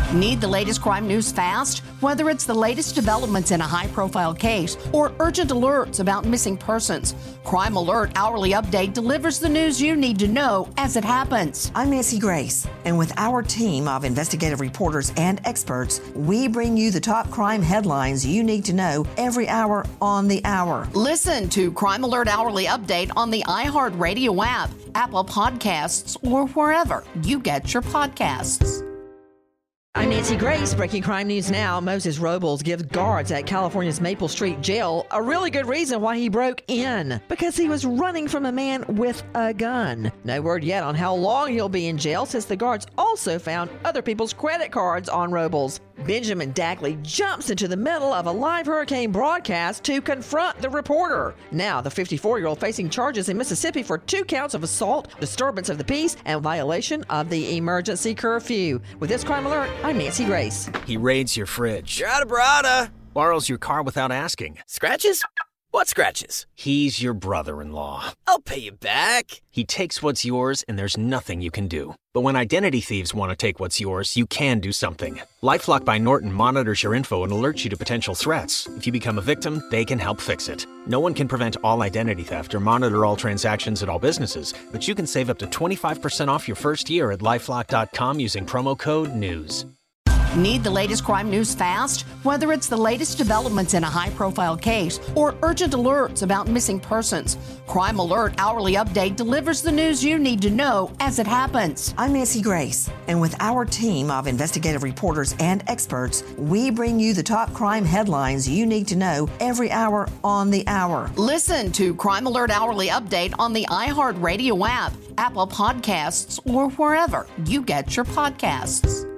Need the latest crime news fast? Whether it's the latest developments in a high-profile case or urgent alerts about missing persons, Crime Alert Hourly Update delivers the news you need to know as it happens. I'm Nancy Grace, and with our team of investigative reporters and experts, we bring you the top crime headlines you need to know every hour on the hour. Listen to Crime Alert Hourly Update on the iHeartRadio app, Apple Podcasts, or wherever you get your podcasts. I'm Nancy Grace. Breaking crime news now. Moses Robles gives guards at California's Maple Street Jail a really good reason why he broke in. Because he was running from a man with a gun. No word yet on how long he'll be in jail, since the guards also found other people's credit cards on Robles. Benjamin Dackley jumps into the middle of a live hurricane broadcast to confront the reporter. Now, the 54-year-old facing charges in Mississippi for 2 counts of assault, disturbance of the peace, and violation of the emergency curfew. With this Crime Alert, I'm Nancy Grace. He raids your fridge. You're out of Brada. Borrows your car without asking. Scratches? What scratches? He's your brother-in-law. I'll pay you back. He takes what's yours, and there's nothing you can do. But when identity thieves want to take what's yours, you can do something. LifeLock by Norton monitors your info and alerts you to potential threats. If you become a victim, they can help fix it. No one can prevent all identity theft or monitor all transactions at all businesses, but you can save up to 25% off your first year at LifeLock.com using promo code NEWS. Need the latest crime news fast? Whether it's the latest developments in a high-profile case or urgent alerts about missing persons, Crime Alert Hourly Update delivers the news you need to know as it happens. I'm Nancy Grace, and with our team of investigative reporters and experts, we bring you the top crime headlines you need to know every hour on the hour. Listen to Crime Alert Hourly Update on the iHeartRadio app, Apple Podcasts, or wherever you get your podcasts.